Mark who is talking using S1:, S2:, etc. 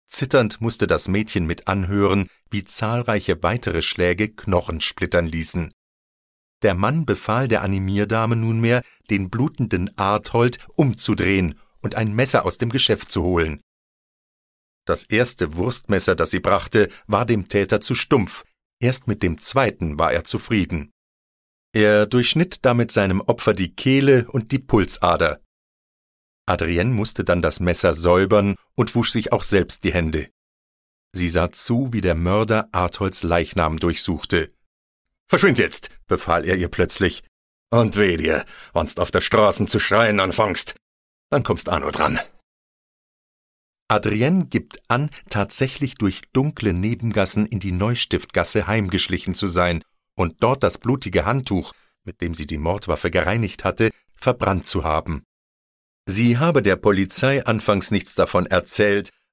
S1: Zitternd musste das Mädchen mit anhören, wie zahlreiche weitere Schläge Knochen splittern ließen. Der Mann befahl der Animierdame nunmehr, den blutenden Arthold umzudrehen und ein Messer aus dem Geschäft zu holen. Das erste Wurstmesser, das sie brachte, war dem Täter zu stumpf. Erst mit dem zweiten war er zufrieden. Er durchschnitt damit seinem Opfer die Kehle und die Pulsader. Adrienne musste dann das Messer säubern und wusch sich auch selbst die Hände. Sie sah zu, wie der Mörder Artholds Leichnam durchsuchte. »Verschwind jetzt«, befahl er ihr plötzlich. »Und weh dir, wenn's auf der Straßen zu schreien anfängst. Dann kommst Arno dran.« Adrienne gibt an, tatsächlich durch dunkle Nebengassen in die Neustiftgasse heimgeschlichen zu sein und dort das blutige Handtuch, mit dem sie die Mordwaffe gereinigt hatte, verbrannt zu haben. Sie habe der Polizei anfangs nichts davon erzählt,